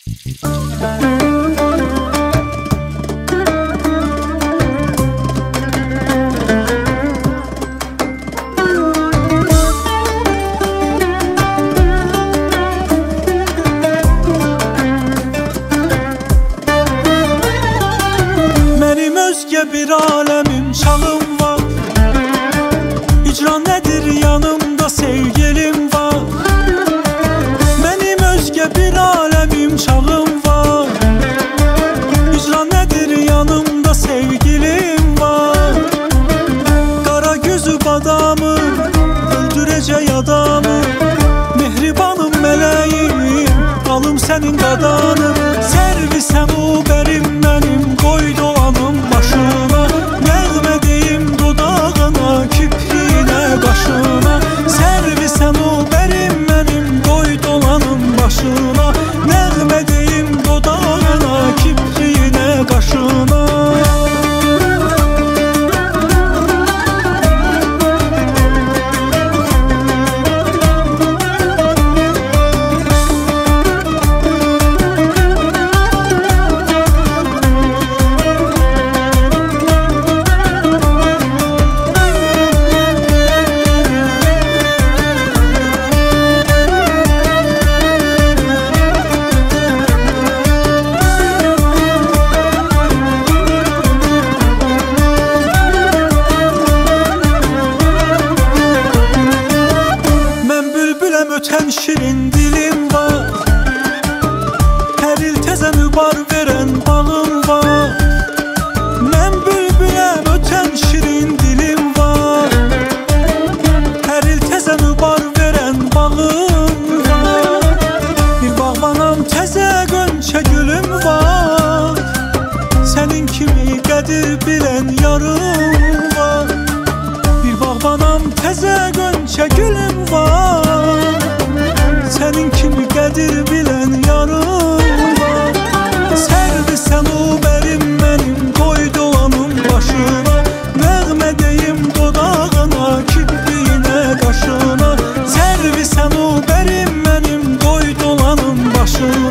Benim özge bir alemim, çağım var. Hicran nedir yanımda sevgilim var. Benim özge bir alemim, çağım var. Hicran nedir yanımda sevgilim var. Kara gözü badamı öldürəcək adamı. Mehribanım meleğim, alım senin qadanım. Servisem o berim benim, koy dolanım başına. Nəğmə deyim dodağına, kipriyinə qaşına. Servisem o berim benim, koy dolanım başına. Nəğmə deyim dodağına, kipriyinə qaşına. Öten şirin dilim var. Her il teze mübar veren bağım var. Ben bülbülem, öten şirin dilim var. Her il teze mübar veren bağım var. Bir bağbanam teze gönçe gülüm var. Senin kimi qədir bilen yarım var. Bir bağbanam teze gönçe gülüm var. Senin kimi qədir bilən yarım var. Servisem o berim benim, koy dolanım başına. Nəğmə deyim dodağına, kipriyinə qaşına. Servisem o berim benim, koy dolanım başına.